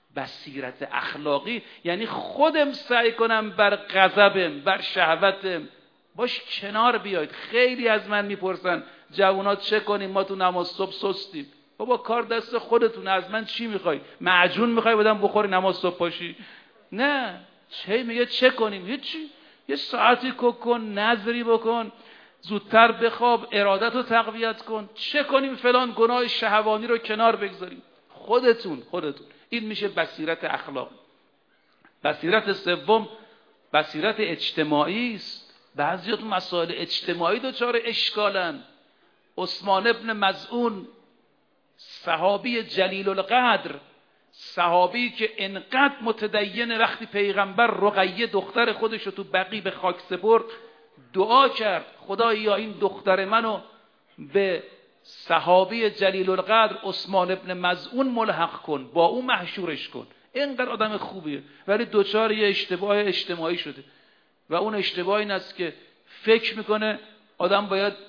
بصیرت اخلاقی یعنی خودم سعی کنم بر غضبم، بر شهوتم باش کنار بیاید. خیلی از من میپرسن جوانات چه کنیم، ما تو نماز صبح سستیم. بابا کار دست خودتونه، از من چی میخوای؟ معجون میخوای بدم بخوری نماز صبح پاشی؟ نه. چه میگه چه کنیم؟ هیچی. یه ساعتی کن، نظری بکن، زودتر بخواب، ارادت رو تقویت کن. چه کنیم؟ فلان گناه شهوانی رو کنار بگذاریم. خودتون خودتون این میشه بصیرت اخلاق. بصیرت سوم بصیرت اجتماعی است. بعضی‌ها تو مسائل اجتماعی دچار اشکالن. عثمان ابن مظعون، صحابی جلیل القدر، صحابی که انقدر متدینه، وقتی پیغمبر رقیه دختر خودش رو تو بقیع به خاک سپرد، دعا کرد خدایا این دختر منو به صحابی جلیل القدر عثمان ابن مظعون ملحق کن، با اون محشورش کن. اینقدر آدم خوبیه، ولی دوچار یه اشتباه اجتماعی شده. و اون اشتباه این است که فکر میکنه آدم باید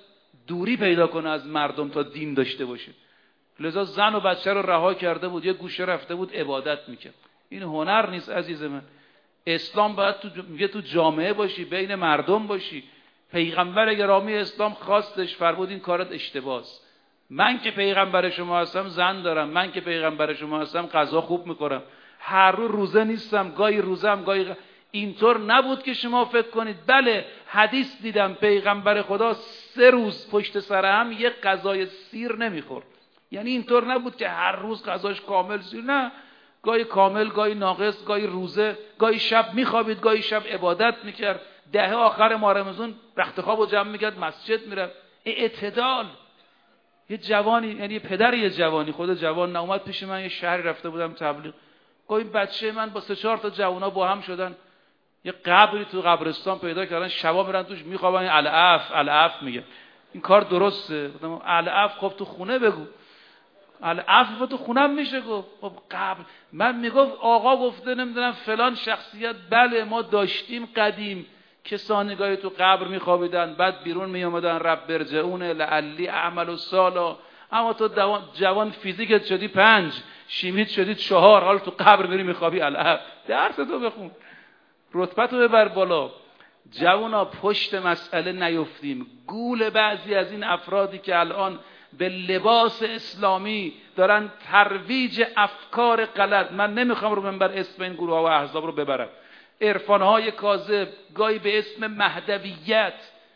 دوری پیدا کنه از مردم تا دین داشته باشه. لذا زن و بچه رو رها کرده بود، یه گوشه رفته بود عبادت میکرد. این هنر نیست عزیز من. اسلام باید تو میگه تو جامعه باشی، بین مردم باشی. پیغمبر گرامی اسلام خواستش، فرمود این کارت اشتباهه. من که پیغمبر شما هستم زن دارم، من که پیغمبر شما هستم غذا خوب میخورم، هر روز روزه نیستم، گاهی روزم گاهی غ... اینطور نبود که شما فکر کنید. بله حدیث دیدم پیغمبر خدا سه روز پشت سر هم یک غذای سیر نمیخورد. یعنی اینطور نبود که هر روز غذاش کامل سیر، نه، گاهی کامل، گاهی ناقص، گاهی روزه، گاهی شب میخوابید، گاهی شب عبادت میکرد. دهه آخر ماه رمضان رخت خوابو جمع میکرد مسجد میرفت. اعتدال. یه جوانی، یعنی یه پدر یه جوانی، خود جوان نه، اومد پیش من، یه شهری رفته بودم تبلیغ، گفت این بچه من با سه چهار تا جوانا با هم شدن، یه قبری تو قبرستان پیدا کردن، شبا میرن توش میخوابن، العف العف میگه. این کار درسته؟ گفتم العف خب تو خونه بگو. العف تو خونم میشه گفت. خب قبر. من میگفت آقا گفته نمیدونم فلان شخصیت، بله ما داشتیم قدیم کسانی گاهی تو قبر میخوابیدن، بعد بیرون میامدن رب برجعون لعلی اعمل صالحا. اما تو جوان فیزیکت شدی پنج، شیمیت شدی چهار، حالا تو قبر میری میخوابی العب. درس تو بخون، رتبه تو ببر بالا. جوانا پشت مسئله نیفتیم. گول بعضی از این افرادی که الان به لباس اسلامی دارن ترویج افکار غلط، من نمیخوام رو منبر اسم این گروه ها و احزاب رو ببرم، عرفانهای کاذب، گاهی به اسم مهدویت.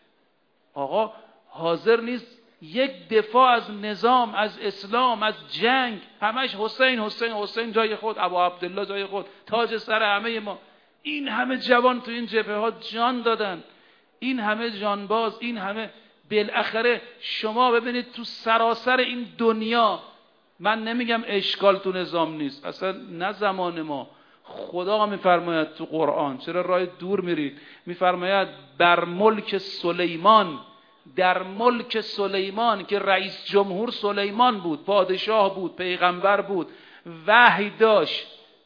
آقا حاضر نیست یک دفاع از نظام، از اسلام، از جنگ، همش حسین حسین حسین جای خود، ابو عبدالله جای خود، تاج سر همه ما. این همه جوان تو این جبهه ها جان دادن، این همه جانباز، این همه. بالاخره شما ببینید تو سراسر این دنیا، من نمیگم اشکال تو نظام نیست، اصلا نه زمان ما. خدا میفرماید تو قرآن، چرا راه دور میرید؟ میفرماید بر ملک سلیمان، در ملک سلیمان که رئیس جمهور سلیمان بود، پادشاه بود، پیغمبر بود، وحی داشت،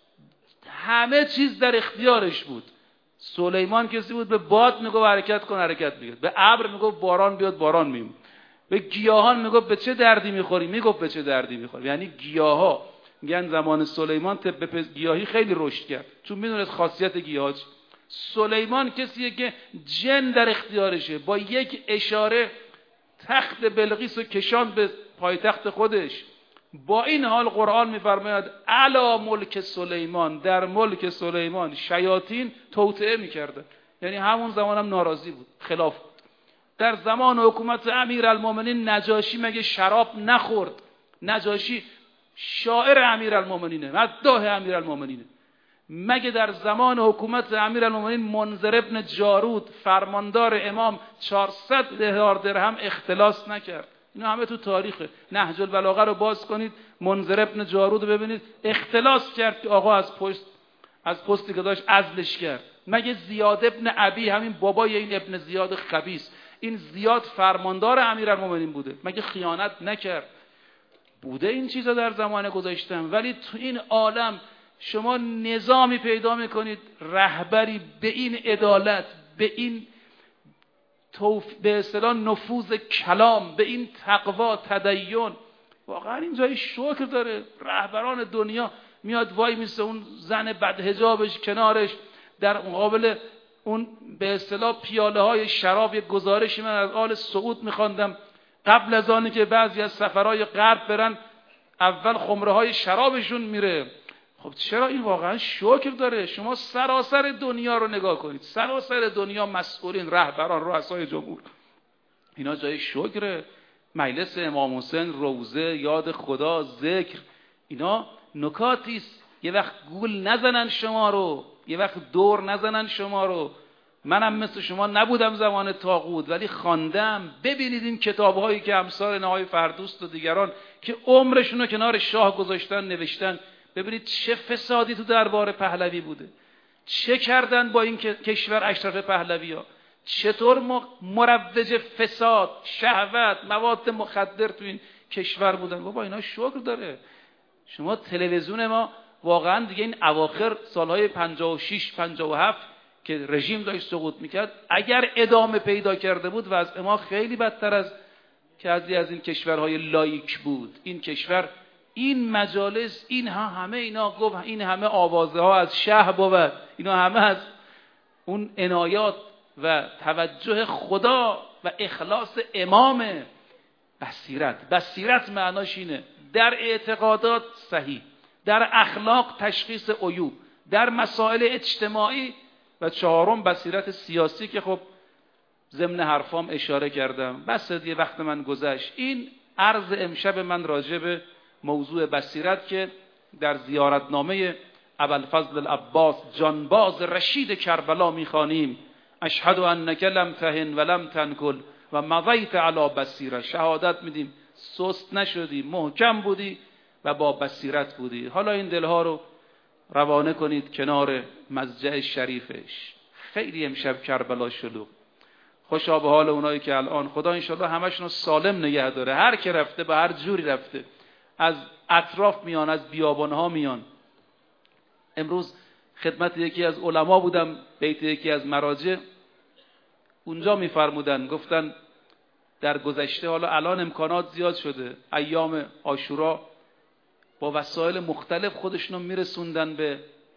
همه چیز در اختیارش بود. سلیمان کسی بود به باد میگفت حرکت کن حرکت میکرد، به ابر میگفت باران بیاد باران میومد، به گیاهان میگفت به چه دردی میخوری میگفت به چه دردی میخوری. یعنی گیاها، میگن زمان سلیمان طب گیاهی خیلی رشد کرد چون میدونست خاصیت گیاها. سلیمان کسیه که جن در اختیارشه، با یک اشاره تخت بلقیس رو کشاند به پایتخت خودش. با این حال قرآن میفرماید علی ملک سلیمان، در ملک سلیمان شیاطین توطئه میکردن. یعنی همون زمان هم ناراضی بود، خلاف بود. در زمان حکومت امیرالمومنین نجاشی مگه شراب نخورد؟ نجاشی شاعر امیرالمومنینه، مداح امیرالمومنینه. مگه در زمان حکومت امیرالمومنین منذر ابن جارود فرماندار امام چهارصد هزار درهم اختلاس نکرد؟ اینا همه تو تاریخه. نهج البلاغه رو باز کنید، منذر ابن جارود رو ببینید، اختلاس کرد که آقا از پست از پستی که داشت عزلش کرد. مگه زیاد ابن ابی، همین بابای این ابن زیاد خبیث، این زیاد فرماندار امیرالمومنین بوده، مگه خیانت نکرد؟ بوده این چیزا در زمان گذاشتن. ولی تو این عالم شما نظامی پیدا میکنید، رهبری به این عدالت، به این توف... به اصطلاح نفوذ کلام، به این تقوا، تدین، واقعا این جای شکر داره. رهبران دنیا میاد وای میسه، اون زن بدحجابش کنارش، در مقابل اون به اصطلاح پیاله های شراب. یک گزارشی من از آل سعود میخواندم، قبل از آنی که بعضی از سفرهای غرب برن اول خمره های شرابشون میره. خب چرا این واقعا شکر داره؟ شما سراسر دنیا رو نگاه کنید، سراسر دنیا مسئولین، رهبران، رؤسای جمهور، اینا جای شکره. مجلس امام حسین، روزه، یاد خدا، ذکر، اینا نکاتی است. یه وقت گول نزنن شما رو، یه وقت دور نزنن شما رو. منم مثل شما نبودم زمان طاغوت، ولی خواندم. ببینید این کتاب‌هایی که امثال نهای فردوست و دیگران که عمرشون رو کنار شاه گذاشتن نوشتن، ببینید چه فسادی تو دربار پهلوی بوده، چه کردن با این کشور اشراف پهلوی‌ها، چطور مروج فساد، شهوت، مواد مخدر تو این کشور بودن. بابا اینا شکر داره. شما تلویزیون ما واقعا دیگه این اواخر سالهای پنجاه و شش پنجاه و هفت که رژیم داشت سقوط میکرد، اگر ادامه پیدا کرده بود وضع ما خیلی بدتر از که از از این کشورهای لایک بود. این کشور، این مجالس، این ها همه اینا گفت، این همه آوازه ها از شه بود، اینا همه از اون عنایات و توجه خدا و اخلاص امام. بصیرت، بصیرت معناش اینه در اعتقادات صحیح، در اخلاق تشخیص عیوب، در مسائل اجتماعی، و چهارم بصیرت سیاسی که خب ضمن حرفام اشاره کردم. بس دیگه وقت من گذشت. این عرض امشب من راجع به موضوع بصیرت که در زیارتنامه ابوالفضل العباس جانباز رشید کربلا میخوانیم: اشهد انک لم تهن و لم تنکل و مضیت علی بصیره. شهادت میدیم سست نشدی، محکم بودی و با بصیرت بودی. حالا این دلها رو روانه کنید کنار مضجع شریفش. خیلی امشب کربلا شلوغ. خوشا به حال اونایی که الان، خدا انشالله همشون رو سالم نگه داره. هر که رفته به هر جوری رفته، از اطراف میان، از بیابانها میان. امروز خدمت یکی از علما بودم، بیت یکی از مراجع، اونجا میفرمودن، گفتن در گذشته، حالا الان امکانات زیاد شده، ایام عاشورا با وسایل مختلف خودشونو میرسوندن به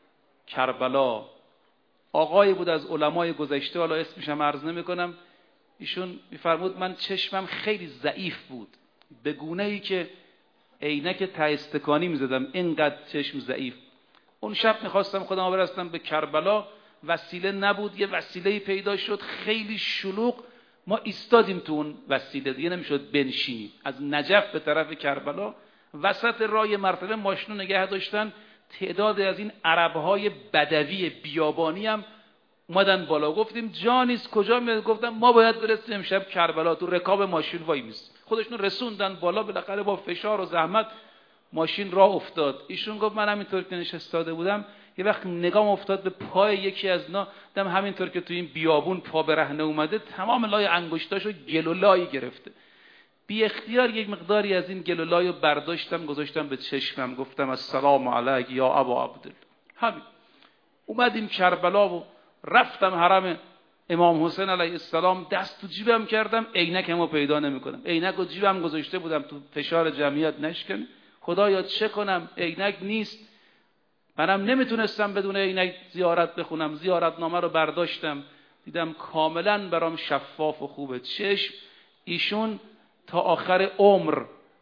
کربلا. آقایی بود از علمای گذشته، حالا اسمش هم عرض نمی کنم، ایشون میفرمود من چشمم خیلی ضعیف بود، به گونه ای که عینک ته استکانی میزدم، اینقدر چشم ضعیف. اون شب میخواستم خودم برسونم به کربلا، وسیله نبود، یه وسیله پیدا شد خیلی شلوغ، ما ایستادیم تو اون وسیله، دیگه نمیشد بنشینیم. از نجف به طرف کربلا وسط راه مرتبه ماشینو نگه داشتن. تعداد از این عربهای بدوی بیابانی هم اومدن بالا. گفتیم جانیست کجا میاد؟ گفتم ما باید برسیم امشب کربلا. تو رکاب ماشین وای میست، خودشون رسوندن بالا. بالاخره با فشار و زحمت ماشین راه افتاد. ایشون گفت من همینطور که نشستاده بودم یه وقت نگام افتاد به پای یکی از اینا، دیدم همینطور که تو این بیابون پا برهنه اومده، تمام لای انگشتاشو گل و لای گرفته. بی اختیار یک مقداری از این گل و لایو برداشتم گذاشتم به چشمم، گفتم السلام علیک یا ابا عبدالله. همین اومدیم کربلا و رفتم حرم امام حسین علیه السلام. دست تو جیبم کردم، عینکمو پیدا نمیکنم. عینکو جیبم گذاشته بودم تو فشار جمعیت نشکنه. خدایا چه کنم، عینک نیست. منم نمیتونستم بدون عینک زیارت بخونم. زیارتنامه رو برداشتم، دیدم کاملا برام شفاف و خوبه چشم. ایشون تا آخر عمر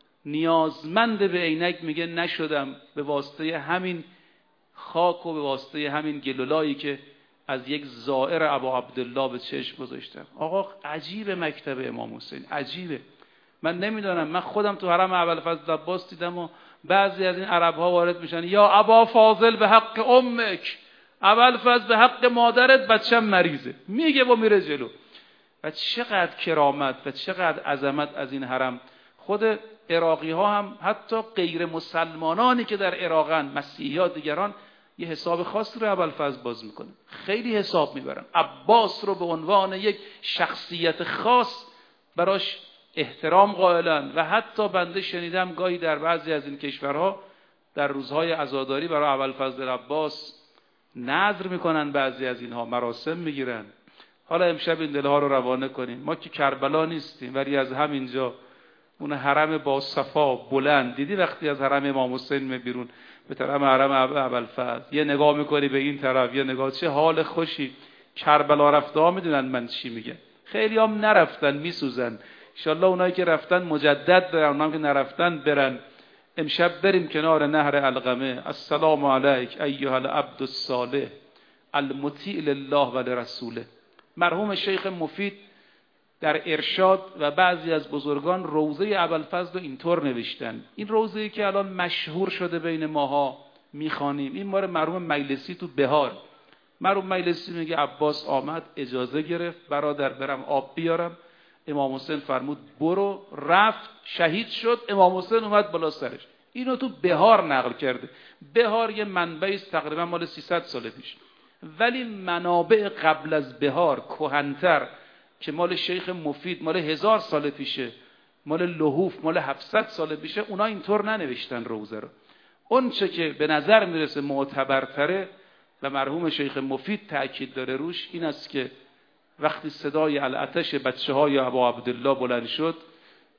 نیازمند به عینک میگه نشدم، به واسطه همین خاک و به واسطه همین گلولایی که از یک زائر ابا عبدالله به چشم گذاشتم. آقا عجیبه مکتب امام حسین، عجیبه. من نمیدونم، من خودم تو حرم ابوالفضل عباس دیدم و بعضی از این عرب ها وارد میشن، یا ابا فاضل به حق امک، ابوالفضل به حق مادرت بچم مریضه، میگه و میره جلو. و چقدر کرامت و چقدر عظمت از این حرم. خود عراقی ها هم، حتی غیر مسلمانانی که در عراقن، مسیحی ها دیگران، یه حساب خاص رو ابوالفضل باز میکنه، خیلی حساب میبرن. عباس رو به عنوان یک شخصیت خاص براش احترام قائلن. و حتی بنده شنیدم گاهی در بعضی از این کشورها در روزهای عزاداری برای ابوالفضل عباس نذر میکنن، بعضی از اینها مراسم میگیرن. حالا امشب این دلها رو روانه کنیم. ما که کربلا نیستیم، ولی از همینجا اون حرم با صفا بلند دیدی، وقتی از حرم امام حسین می بیرون به طرف حرم ابوالفضل یه نگاه میکنی به این طرف، یه نگاه، چه حال خوشی. کربلا رفته ها میدونن من چی میگم، خیلی هم نرفتن میسوزن. انشالله اونایی که رفتن مجدد برن، اونایی که نرفتن برن. امشب بریم کنار نهر علقمه. السلام علیک ایها العبد الصالح المطیع لله و لرسوله. مرحوم شیخ مفید در ارشاد و بعضی از بزرگان روضه ابوالفضل رو اینطور نوشتن. این روضه‌ای که الان مشهور شده بین ماها میخوانیم، این مال مرحوم مجلسی تو بهار. مرحوم مجلسی میگه عباس آمد، اجازه گرفت برادر برم آب بیارم. امام حسین فرمود برو، رفت، شهید شد. امام حسین اومد بالا سرش. اینو تو بهار نقل کرده. بهار یه منبعی است تقریبا مال سیصد سال پیش، ولی منابع قبل از بهار کهن‌تر که مال شیخ مفید مال هزار سال پیشه، مال لحوف مال هفتصد سال پیشه، اونا اینطور ننوشتن روزه رو. اون چه که به نظر میرسه معتبرتره و مرحوم شیخ مفید تأکید داره روش، این است که وقتی صدای العطش بچه های ابا عبدالله بلند شد،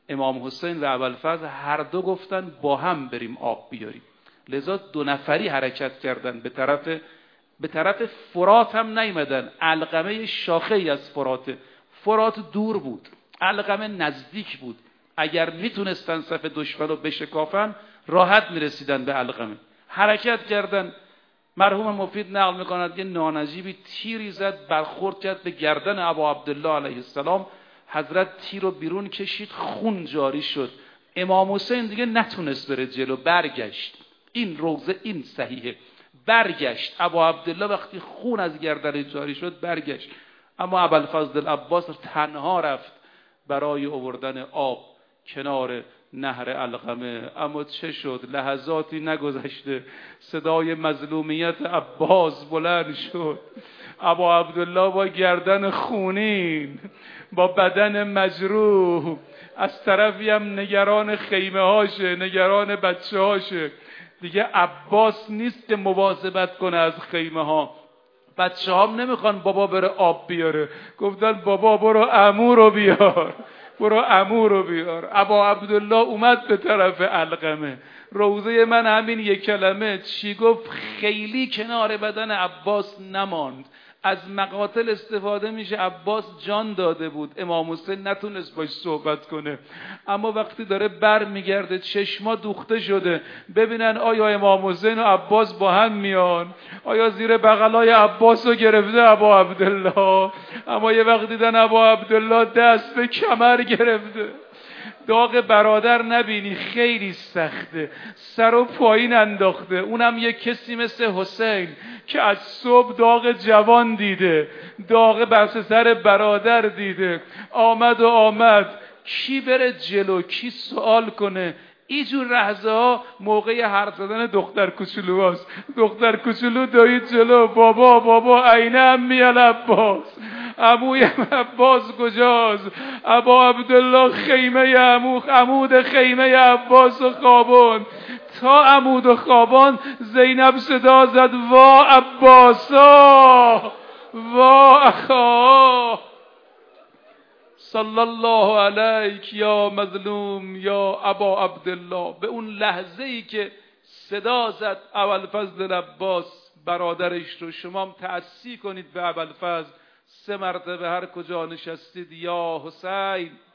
امام حسین و ابوالفضل هر دو گفتن با هم بریم آب بیاریم. لذا دو نفری حرکت کردن به طرف به طرف فرات هم نیامدن. علقمه شاخه ای از فرات فرات دور بود، علقمه نزدیک بود. اگر میتونستن صف دشمن رو بشکافن راحت میرسیدن به علقمه. حرکت کردن. مرحوم مفید نقل میکند یه نانجیبی تیری زد، برخورد کرد به گردن ابا عبدالله علیه السلام. حضرت تیر رو بیرون کشید، خون جاری شد. امام حسین دیگه نتونست بره جلو، برگشت. این روزه این صحیحه. برگشت. ابا عبدالله وقتی خون از گردن جاری شد برگشت. اما ابوالفضل العباس تنها رفت برای آوردن آب کنار نهر علقمه. اما چه شد؟ لحظاتی نگذشته صدای مظلومیت عباس بلند شد. ابا عبدالله با گردن خونین، با بدن مجروح، از طرفی هم نگران خیمه هاشه، نگران بچه هاشه. دیگه عباس نیست که مواظبت کنه از خیمه ها. بچه هم نمیخوان بابا بره آب بیاره، گفتن بابا برو عمو رو بیار، برو عمو رو بیار. ابا عبدالله اومد به طرف علقمه. روزه من همین یک کلمه چی گفت خیلی کنار بدن عباس نماند. از مقاتل استفاده میشه. عباس جان داده بود، امام حسین نتونست باش صحبت کنه. اما وقتی داره بر میگرده چشما دوخته شده ببینن آیا امام حسین و عباس با هم میان، آیا زیر بغلای عباس رو گرفته ابا عبدالله. اما یه وقت دیدن ابا عبدالله دست به کمر گرفته. داغ برادر نبینی خیلی سخته، سر و پایین انداخته. اونم یک کسی مثل حسین که از صبح داغ جوان دیده، داغ بس سر برادر دیده. آمد و آمد، کی بره جلو، کی سوال کنه؟ اینجور لحظه ها موقع حرف زدن دختر کوچولو هاست. دختر کوچولو دوید جلو، بابا بابا عینه امی العباس، عموی عباس کجاست؟ ابا عبدالله خیمه عمو، عمود خیمه عباس و خوابان. تا عمود و خوابان زینب صدا زد وا عباسا وا اخا صلی الله علیک یا مظلوم یا ابا عبدالله. به اون لحظه ای که صدا زد ابوالفضل العباس برادرش رو، شما هم تأسی کنید به ابوالفضل. سه مرتبه هر کجا نشستید یا حسین